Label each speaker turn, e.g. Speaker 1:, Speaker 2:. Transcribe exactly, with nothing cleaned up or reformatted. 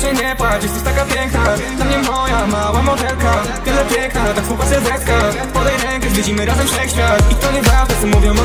Speaker 1: Proszę nie płacz, jesteś taka piękna. Dla mnie moja mała modelka. Tyle piękna, tak słucha serdetka. Podaj rękę, zwiedzimy razem wszechświat. I to nie ważne, co mówią